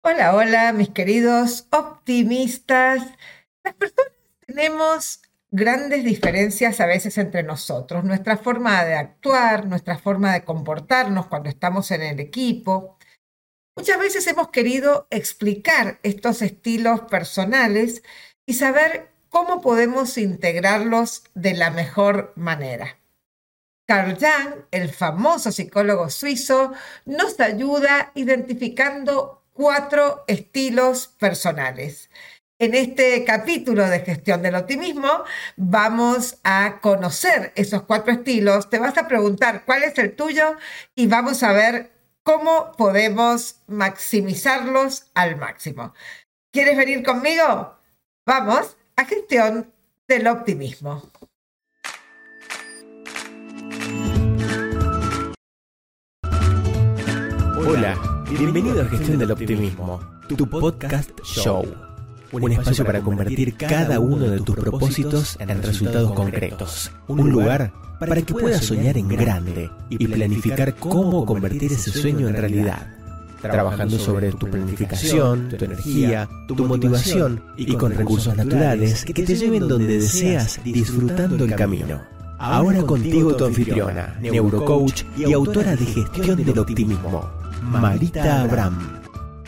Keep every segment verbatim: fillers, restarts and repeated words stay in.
Hola, hola, mis queridos optimistas. Las personas tenemos grandes diferencias a veces entre nosotros, nuestra forma de actuar, nuestra forma de comportarnos cuando estamos en el equipo. Muchas veces hemos querido explicar estos estilos personales y saber cómo podemos integrarlos de la mejor manera. Carl Jung, el famoso psicólogo suizo, nos ayuda identificando cuatro estilos personales. En este capítulo de gestión del optimismo vamos a conocer esos cuatro estilos. Te vas a preguntar cuál es el tuyo y vamos a ver cómo podemos maximizarlos al máximo. ¿Quieres venir conmigo? Vamos a gestión del optimismo. Hola, bienvenido a Gestión del Optimismo, tu podcast show. Un espacio para convertir cada uno de tus propósitos en resultados concretos. Un lugar para que puedas soñar en grande y planificar cómo convertir ese sueño en realidad. Trabajando sobre tu planificación, tu energía, tu motivación y con recursos naturales que te lleven donde deseas, disfrutando el camino. Ahora contigo tu anfitriona, neurocoach y autora de Gestión del Optimismo, Marita Abraham.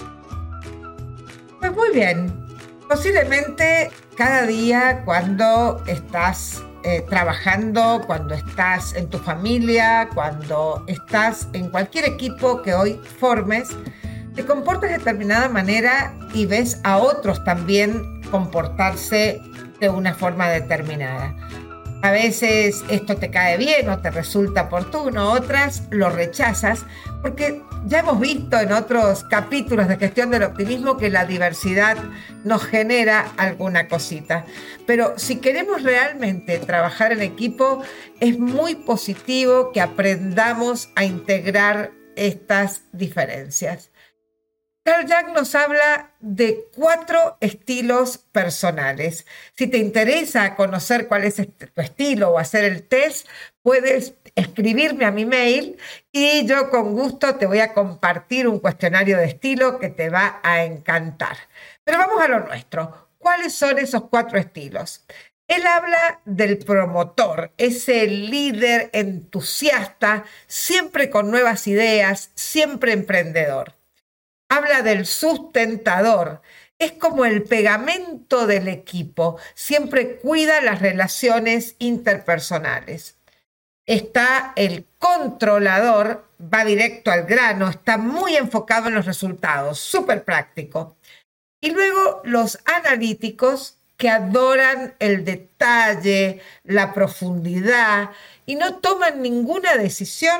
Pues muy bien. Posiblemente cada día cuando estás eh, trabajando, cuando estás en tu familia, cuando estás en cualquier equipo que hoy formes, te comportas de determinada manera y ves a otros también comportarse de una forma determinada. A veces esto te cae bien o te resulta oportuno, otras lo rechazas, porque ya hemos visto en otros capítulos de Gestión del Optimismo que la diversidad nos genera alguna cosita. Pero si queremos realmente trabajar en equipo, es muy positivo que aprendamos a integrar estas diferencias. Carl Jung nos habla de cuatro estilos personales. Si te interesa conocer cuál es tu estilo o hacer el test, puedes escribirme a mi mail y yo con gusto te voy a compartir un cuestionario de estilo que te va a encantar. Pero vamos a lo nuestro. ¿Cuáles son esos cuatro estilos? Él habla del promotor, ese líder entusiasta, siempre con nuevas ideas, siempre emprendedor. Habla del sustentador, es como el pegamento del equipo, siempre cuida las relaciones interpersonales. Está el controlador, va directo al grano, está muy enfocado en los resultados, súper práctico. Y luego los analíticos que adoran el detalle, la profundidad y no toman ninguna decisión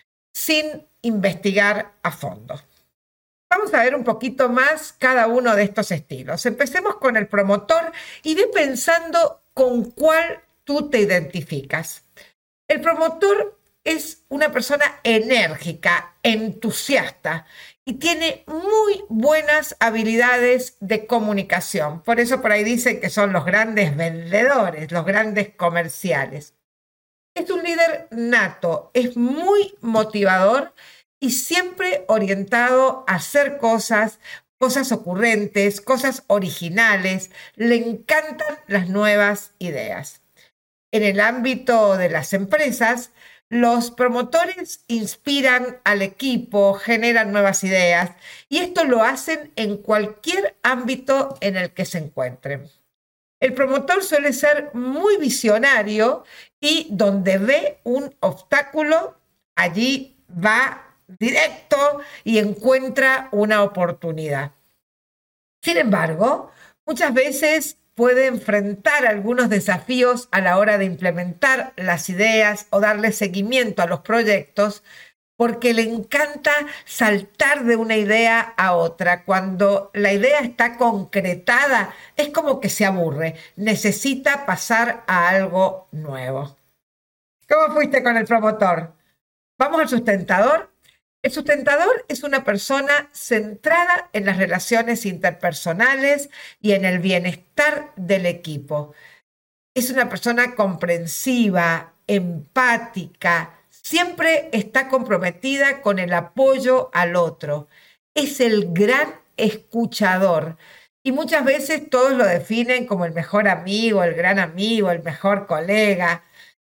sin investigar a fondo. Vamos a ver un poquito más cada uno de estos estilos. Empecemos con el promotor y ve pensando con cuál tú te identificas. El promotor es una persona enérgica, entusiasta y tiene muy buenas habilidades de comunicación. Por eso por ahí dicen que son los grandes vendedores, los grandes comerciales. Es un líder nato, es muy motivador y siempre orientado a hacer cosas, cosas ocurrentes, cosas originales. Le encantan las nuevas ideas. En el ámbito de las empresas, los promotores inspiran al equipo, generan nuevas ideas y esto lo hacen en cualquier ámbito en el que se encuentren. El promotor suele ser muy visionario y donde ve un obstáculo, allí va directo y encuentra una oportunidad. Sin embargo, muchas veces puede enfrentar algunos desafíos a la hora de implementar las ideas o darle seguimiento a los proyectos porque le encanta saltar de una idea a otra. Cuando la idea está concretada, es como que se aburre, necesita pasar a algo nuevo. ¿Cómo fuiste con el promotor? Vamos al sustentador. El sustentador es una persona centrada en las relaciones interpersonales y en el bienestar del equipo. Es una persona comprensiva, empática, siempre está comprometida con el apoyo al otro. es el gran escuchador. Y muchas veces todos lo definen como el mejor amigo, el gran amigo, el mejor colega.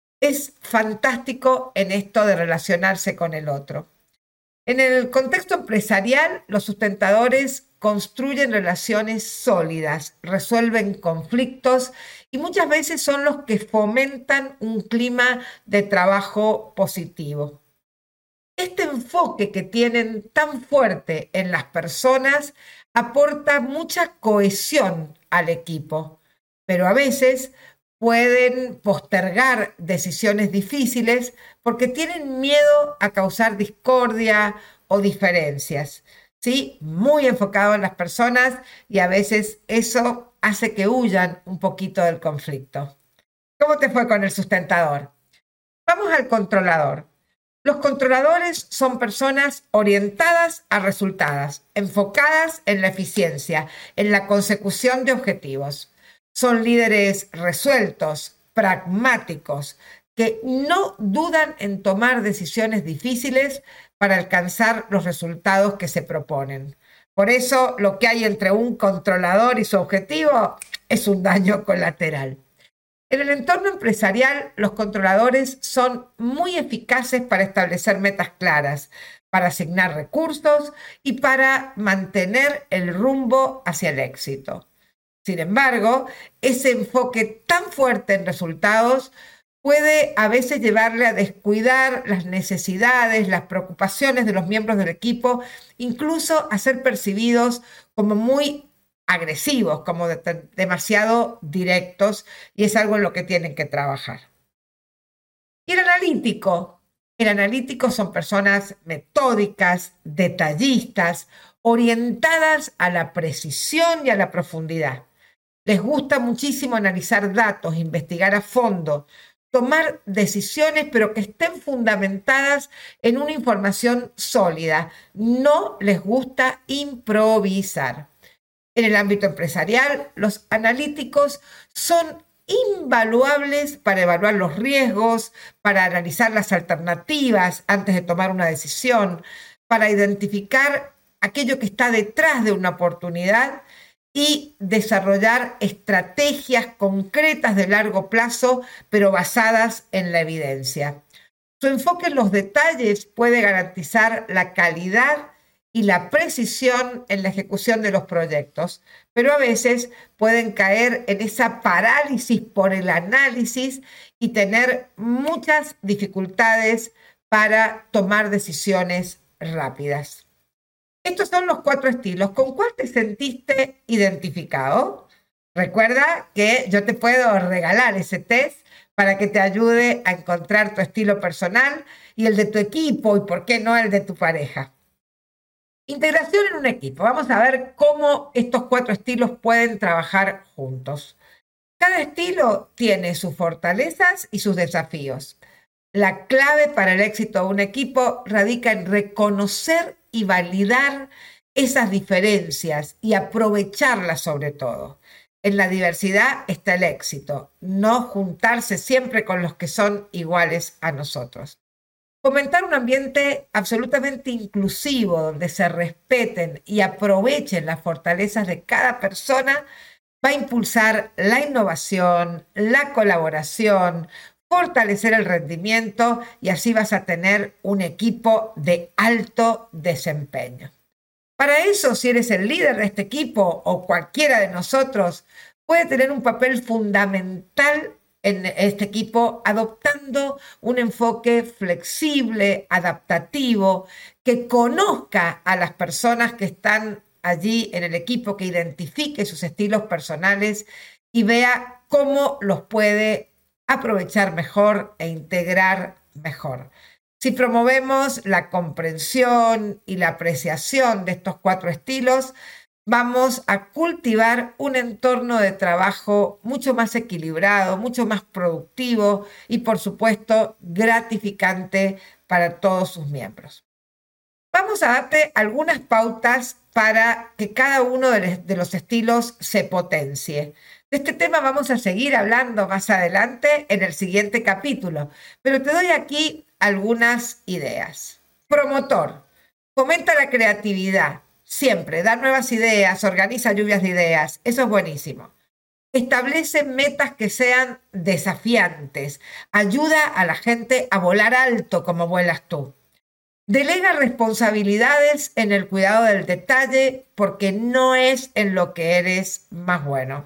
Es fantástico en esto de relacionarse con el otro. En el contexto empresarial, los sustentadores construyen relaciones sólidas, resuelven conflictos y muchas veces son los que fomentan un clima de trabajo positivo. Este enfoque que tienen tan fuerte en las personas aporta mucha cohesión al equipo, pero a veces pueden postergar decisiones difíciles porque tienen miedo a causar discordia o diferencias, ¿sí? Muy enfocado en las personas y a veces eso hace que huyan un poquito del conflicto. ¿Cómo te fue con el sustentador? Vamos al controlador. Los controladores son personas orientadas a resultados, enfocadas en la eficiencia, en la consecución de objetivos. Son líderes resueltos, pragmáticos, que no dudan en tomar decisiones difíciles para alcanzar los resultados que se proponen. Por eso, lo que hay entre un controlador y su objetivo es un daño colateral. En el entorno empresarial, los controladores son muy eficaces para establecer metas claras, para asignar recursos y para mantener el rumbo hacia el éxito. Sin embargo, ese enfoque tan fuerte en resultados puede a veces llevarle a descuidar las necesidades, las preocupaciones de los miembros del equipo, incluso a ser percibidos como muy agresivos, como de, demasiado directos, y es algo en lo que tienen que trabajar. Y el analítico. El analítico son personas metódicas, detallistas, orientadas a la precisión y a la profundidad. Les gusta muchísimo analizar datos, investigar a fondo, tomar decisiones, pero que estén fundamentadas en una información sólida. No les gusta improvisar. En el ámbito empresarial, los analíticos son invaluables para evaluar los riesgos, para analizar las alternativas antes de tomar una decisión, para identificar aquello que está detrás de una oportunidad y desarrollar estrategias concretas de largo plazo, pero basadas en la evidencia. Su enfoque en los detalles puede garantizar la calidad y la precisión en la ejecución de los proyectos, pero a veces pueden caer en esa parálisis por el análisis y tener muchas dificultades para tomar decisiones rápidas. Estos son los cuatro estilos. ¿Con cuál te sentiste identificado? Recuerda que yo te puedo regalar ese test para que te ayude a encontrar tu estilo personal y el de tu equipo y, ¿por qué no, el de tu pareja? Integración en un equipo. Vamos a ver cómo estos cuatro estilos pueden trabajar juntos. Cada estilo tiene sus fortalezas y sus desafíos. La clave para el éxito de un equipo radica en reconocer y validar esas diferencias y aprovecharlas sobre todo. En la diversidad está el éxito, no juntarse siempre con los que son iguales a nosotros. Fomentar un ambiente absolutamente inclusivo, donde se respeten y aprovechen las fortalezas de cada persona, va a impulsar la innovación, la colaboración, fortalecer el rendimiento y así vas a tener un equipo de alto desempeño. Para eso, si eres el líder de este equipo o cualquiera de nosotros, puede tener un papel fundamental en este equipo, adoptando un enfoque flexible, adaptativo, que conozca a las personas que están allí en el equipo, que identifique sus estilos personales y vea cómo los puede aprovechar mejor e integrar mejor. Si promovemos la comprensión y la apreciación de estos cuatro estilos, vamos a cultivar un entorno de trabajo mucho más equilibrado, mucho más productivo y, por supuesto, gratificante para todos sus miembros. Vamos a darte algunas pautas para que cada uno de los estilos se potencie. De este tema vamos a seguir hablando más adelante en el siguiente capítulo, pero te doy aquí algunas ideas. Promotor. Fomenta la creatividad, siempre, da nuevas ideas, organiza lluvias de ideas, eso es buenísimo. Establece metas que sean desafiantes, ayuda a la gente a volar alto como vuelas tú. Delega responsabilidades en el cuidado del detalle porque no es en lo que eres más bueno.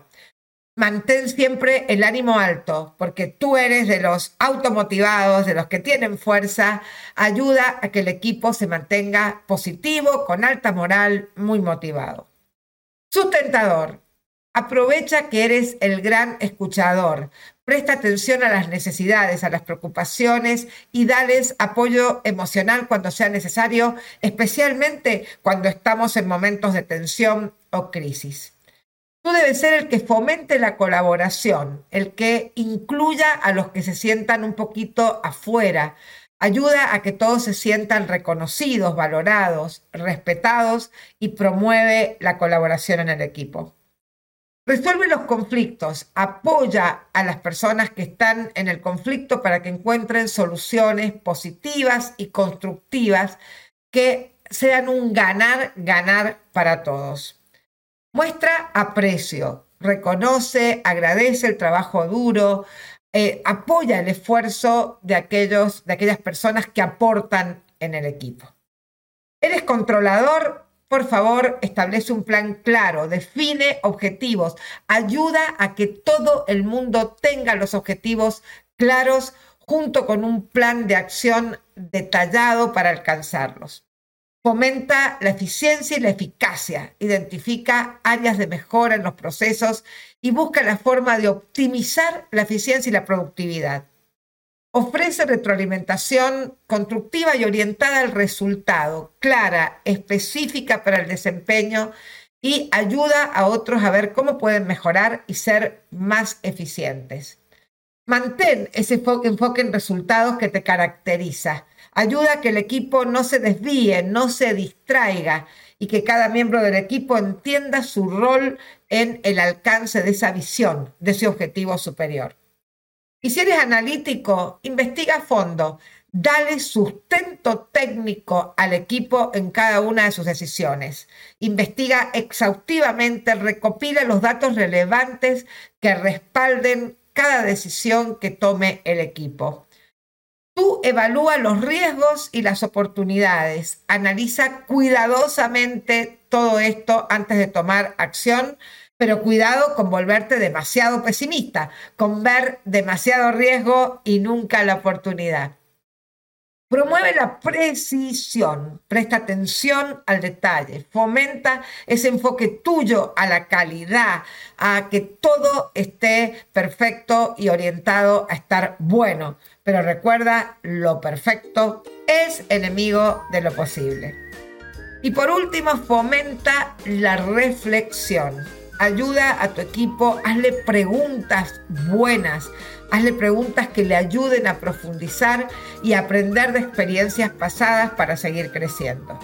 Mantén siempre el ánimo alto porque tú eres de los automotivados, de los que tienen fuerza. Ayuda a que el equipo se mantenga positivo, con alta moral, muy motivado. Sustentador. Aprovecha que eres el gran escuchador. Presta atención a las necesidades, a las preocupaciones y dales apoyo emocional cuando sea necesario, especialmente cuando estamos en momentos de tensión o crisis. Tú debes ser el que fomente la colaboración, el que incluya a los que se sientan un poquito afuera. Ayuda a que todos se sientan reconocidos, valorados, respetados y promueve la colaboración en el equipo. Resuelve los conflictos, apoya a las personas que están en el conflicto para que encuentren soluciones positivas y constructivas que sean un ganar-ganar para todos. Muestra aprecio, reconoce, agradece el trabajo duro, eh, apoya el esfuerzo de, aquellos, de aquellas personas que aportan en el equipo. ¿Eres controlador? Por favor, establece un plan claro, define objetivos, ayuda a que todo el mundo tenga los objetivos claros junto con un plan de acción detallado para alcanzarlos. Fomenta la eficiencia y la eficacia, identifica áreas de mejora en los procesos y busca la forma de optimizar la eficiencia y la productividad. Ofrece retroalimentación constructiva y orientada al resultado, clara, específica para el desempeño y ayuda a otros a ver cómo pueden mejorar y ser más eficientes. Mantén ese enfoque en resultados que te caracteriza. Ayuda a que el equipo no se desvíe, no se distraiga y que cada miembro del equipo entienda su rol en el alcance de esa visión, de ese objetivo superior. Y si eres analítico, investiga a fondo, dale sustento técnico al equipo en cada una de sus decisiones. Investiga exhaustivamente, recopila los datos relevantes que respalden cada decisión que tome el equipo. Tú evalúa los riesgos y las oportunidades. Analiza cuidadosamente todo esto antes de tomar acción, pero cuidado con volverte demasiado pesimista, con ver demasiado riesgo y nunca la oportunidad. Promueve la precisión, presta atención al detalle, fomenta ese enfoque tuyo a la calidad, a que todo esté perfecto y orientado a estar bueno. Pero recuerda, lo perfecto es enemigo de lo posible. Y por último, fomenta la reflexión. Ayuda a tu equipo, hazle preguntas buenas, hazle preguntas que le ayuden a profundizar y a aprender de experiencias pasadas para seguir creciendo.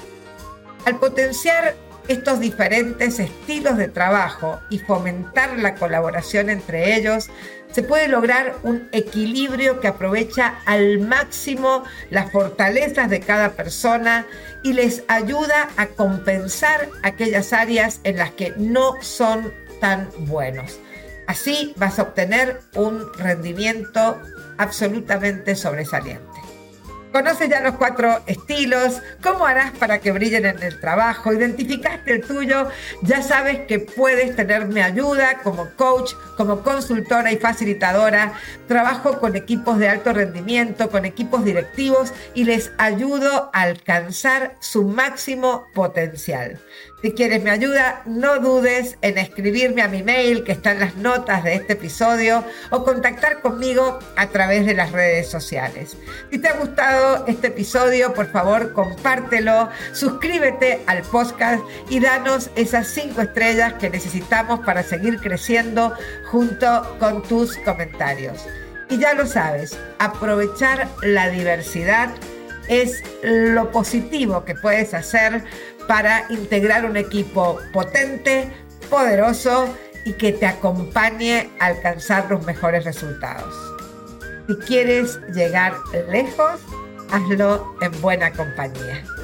Al potenciar estos diferentes estilos de trabajo y fomentar la colaboración entre ellos, se puede lograr un equilibrio que aprovecha al máximo las fortalezas de cada persona y les ayuda a compensar aquellas áreas en las que no son tan buenos. Así vas a obtener un rendimiento absolutamente sobresaliente. ¿Conoces ya los cuatro estilos? ¿Cómo harás para que brillen en el trabajo? ¿Identificaste el tuyo? Ya sabes que puedes tener mi ayuda como coach, como consultora y facilitadora. Trabajo con equipos de alto rendimiento, con equipos directivos y les ayudo a alcanzar su máximo potencial. Si quieres mi ayuda, no dudes en escribirme a mi mail que está en las notas de este episodio o contactar conmigo a través de las redes sociales. Si te ha gustado este episodio, por favor, compártelo, suscríbete al podcast y danos esas cinco estrellas que necesitamos para seguir creciendo junto con tus comentarios. Y ya lo sabes, aprovechar la diversidad es lo positivo que puedes hacer para integrar un equipo potente, poderoso y que te acompañe a alcanzar los mejores resultados. Si quieres llegar lejos, hazlo en buena compañía.